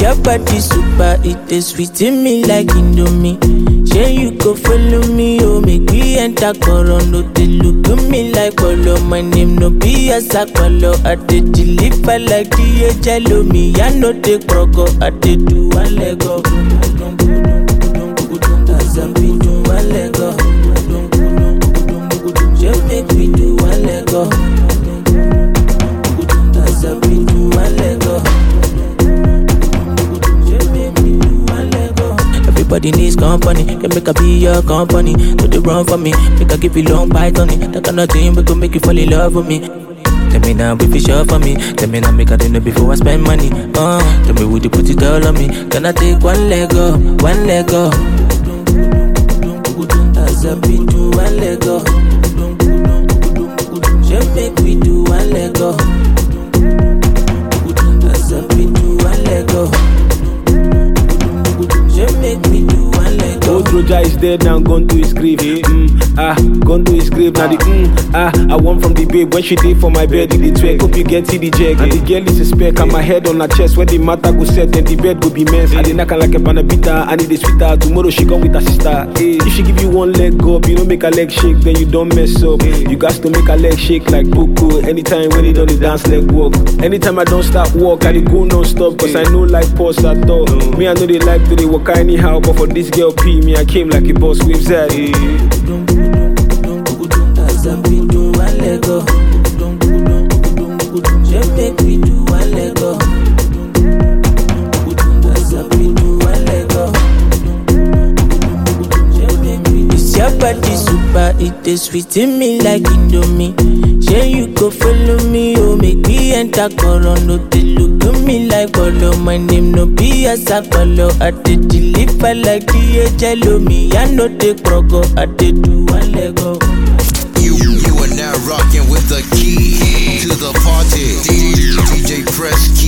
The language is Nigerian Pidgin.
your body super, it is sweet in me like Indomie. Say you go follow me, oh make we enter Corono. They look at me like Polo, my name no be a Sakwalo. I did deliver like DHL, me I no take proco. I did do one leg up, as I be do one leg up. Just make me do one leg up, as I be do one leg up. Everybody needs company, can make a be your company. Do the run for me, make a give you long bite on it. That kind of thing we could make you fall in love with me. Tell me now if it's sure for me. Tell me now make a dinner before I spend money. Tell me would you put it all on me? Can I take one leg up, one leg up? As I be do one leg up. Just make me do one leg up. As I be do one leg up. Old Roger is dead now, gone to his grave. Gone to his grave. Now the I want from the babe when she did for my bed. In the twerk, hope you get to the jag. And the girl is a spec, and my head on her chest. When the matter go set, then the bed go be mess. I did knock her like a panabita, I need a sweeter. Tomorrow she come with her sister. If she give you one leg up, you don't make her leg shake, then you don't mess up. You got to make her leg shake like Boko. Anytime when you don't dance leg walk. Anytime I don't start walk, I go non-stop. Cause I know like pause at all. Me I know they like to they walk anyhow, but for this girl P, me I came like a boss with that. As I be do one leg up, just make me do one leg up. As I be do one leg up, just make me. It's your body super, it is sweet in me like Indomie. Say you go follow me, oh make me enter Corono. They look at me like Polo, my name no be a Sakwalo. I did deliver like DHL, me I no take proco. I did do one leg up. You are now rocking with the key to the party. DJ Press Key.